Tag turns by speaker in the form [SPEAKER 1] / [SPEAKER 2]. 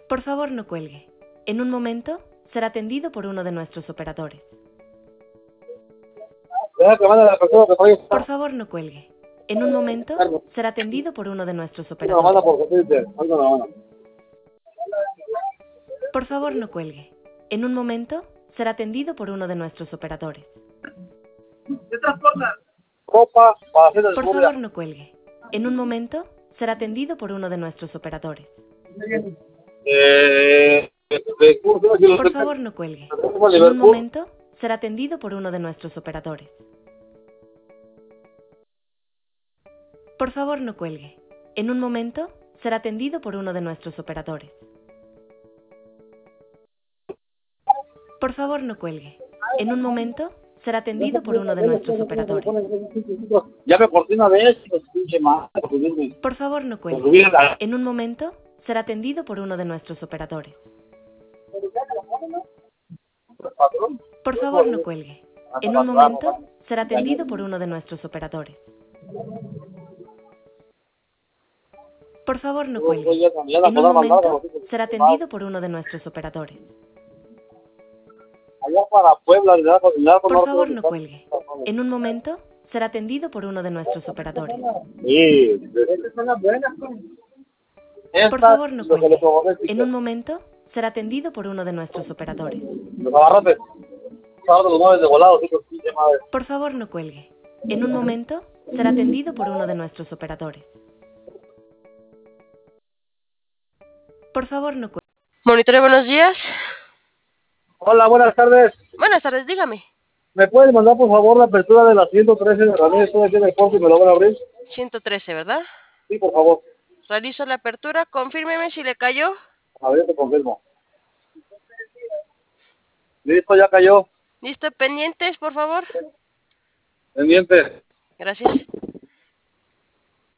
[SPEAKER 1] Por favor, no cuelgue. En un momento será atendido por uno de nuestros operadores. Por favor, no cuelgue. En un momento será atendido por uno de nuestros operadores. Por favor, no cuelgue. En un momento será atendido por uno de nuestros operadores. Por favor, no cuelgue. En un momento será atendido por uno de nuestros operadores. Por favor, no cuelgue. En un momento será atendido por uno de nuestros operadores. Por favor, no cuelgue. En un momento será atendido por uno de nuestros operadores. Por favor, no cuelgue. En un momento será atendido por uno de nuestros operadores.
[SPEAKER 2] Llame por una vez, pinche madre.
[SPEAKER 1] Por favor, no cuelgue. En un momento será atendido por uno de nuestros operadores. Por favor, no cuelgue. En un momento será atendido por uno de nuestros operadores. Por favor, no cuelgue. En un momento será atendido por uno de nuestros operadores.
[SPEAKER 2] Allá para Puebla,
[SPEAKER 1] Por favor, no cuelgue. En un momento será atendido por uno de nuestros operadores.
[SPEAKER 2] Sí.
[SPEAKER 1] Por favor, no cuelgue. En un momento será atendido por uno de nuestros operadores.
[SPEAKER 2] Los abarrotes. Los mueves de volado, pinche madre.
[SPEAKER 1] Por favor, no cuelgue. En un momento será atendido por uno de nuestros operadores. Por favor, no cuelgue.
[SPEAKER 3] Monitore, buenos días.
[SPEAKER 2] Hola, buenas tardes.
[SPEAKER 3] Buenas tardes, dígame.
[SPEAKER 2] ¿Me puedes mandar, por favor, la apertura de la 113 de Ramírez? Estoy aquí en el puerto y me lo van a abrir.
[SPEAKER 3] 113, ¿verdad?
[SPEAKER 2] Sí, por favor.
[SPEAKER 3] Realizo la apertura, confírmeme si le cayó.
[SPEAKER 2] A ver, te confirmo. Listo, ya cayó.
[SPEAKER 3] ¿Listo? Pendientes, por favor.
[SPEAKER 2] Pendiente.
[SPEAKER 3] Gracias.